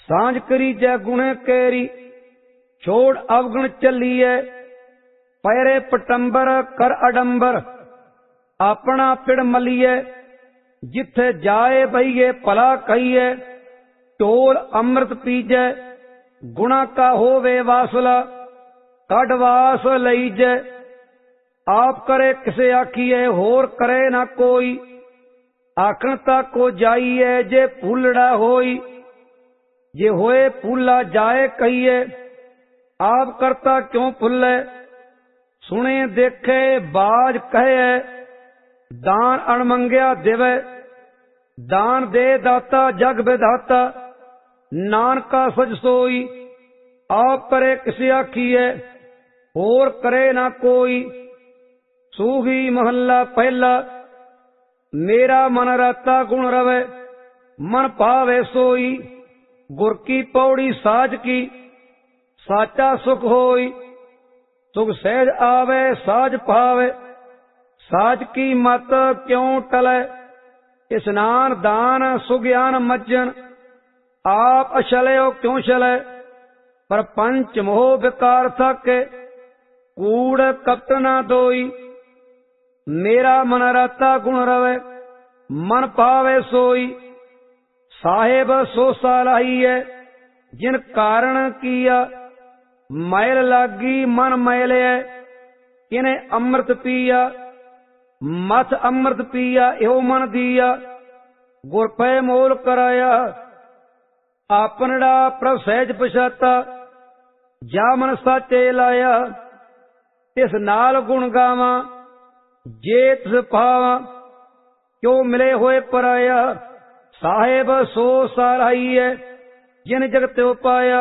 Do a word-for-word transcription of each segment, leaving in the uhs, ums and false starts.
सांझ करी जय गुणे केरी छोड़ अवगुण चलिए पैरे पटंबर कर अडंबर अपना पिड़ मलिए जिथे जाए बहिए भला कहिए ढोल अमृत पीजे गुणा का होवे वासला कड़वास लईजे आप करे किसे आखिए होर करे ना कोई आखणता को जाइए जे फूलड़ा होई जे होए फूला जाए कहिए आप करता क्यों फुल्ले सुने देखे बाज कहे दान अणमंग्या देवे दान दे दाता जग विधाता नानका सज सोई आप करे किसे आखिए होर करे ना कोई सूही महला पहला मेरा मन राता गुण रवे मन पावे सोई गुर की पौड़ी साज की साचा सुख होई सुख सहज आवे साज पावे साज की मत क्यों टले स्नान दान सुज्ञान मज्जन आप अछले क्यों चले पर पंच मोह विकार थके कूड़ कपट न दोई मेरा मन राता गुण रवे मन पावे सोई साहेब सो सालाही है जिन कारण किया मैल लागी मन मैले किने अमृत पिया मथ अमृत पिया एहो मन दिया गुर पे मोल कराया आपनड़ा प्रभ सहज पछाता जा मन साचे लाया तिस नाल गुण गावा जे तिस पावा क्यों मिले होए पराया साहेब सो साराही है जिन जगत पाया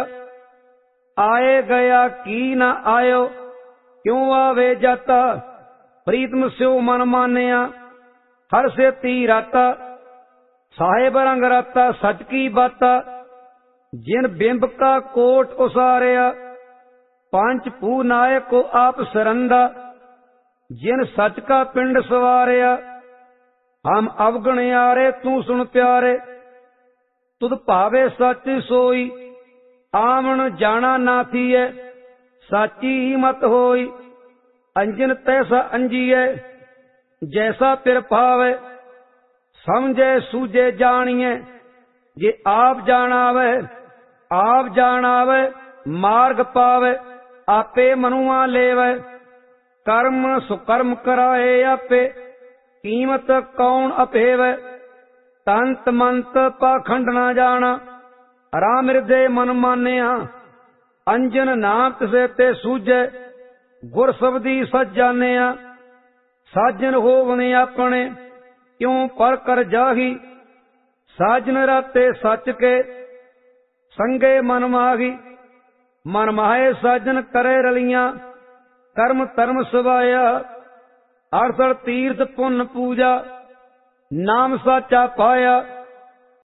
आए गया की न आयो क्यों आवे जाता प्रीतम स्यो मन मानिया हर से ती राता साहेब रंग राता सच की बाता जिन बिंब का कोट उसारिया पांच पू नायक को आप सरंदा जिन सच का पिंड सवारिया हम अवगण यारे तू सुन प्यारे तुद भावे सच सोई आमन जाना ना थीए साची ही मत होई अंजन तैसा अंजिए जैसा पिर पावे समझे सूझे जानिए जे आप जानावे आप जानावे मार्ग पावे आपे मनुआ लेवे कर्म सुकर्म कराए आपे कीमत कौन अपेवे तंत मंत पाखंड ना जाना राम हृदय मन मानिया अंजन नाम तिसे ते सूझे गुर सबदी सज जानिया साजन होवने अपने क्यों पर कर जाही साजन राते सच के संगे मन माही मन माहे साजन करे रलियां कर्म धर्म सवाया अड़सठ तीर्थ पुन पूजा नाम साचा पाया